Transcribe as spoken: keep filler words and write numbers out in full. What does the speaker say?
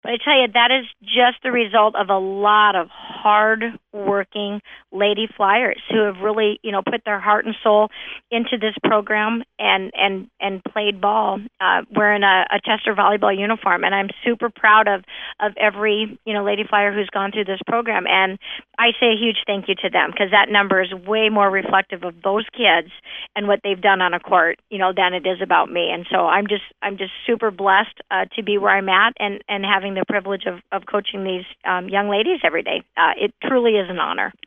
But I tell you, that is just the result of a lot of hard-working lady flyers who have really, you know, put their heart and soul into this program and and and played ball uh, wearing a, a Chester volleyball uniform. And I'm super proud of of every, you know, lady flyer who's gone through this program. And I say a huge thank you to them, because that number is way more reflective of those kids and what they've done on a court, you know, than it is about me. And so I'm just I'm just super blessed uh, to be where I'm at and and having the privilege of, of coaching these um, young ladies every day. Uh, it truly is an honor.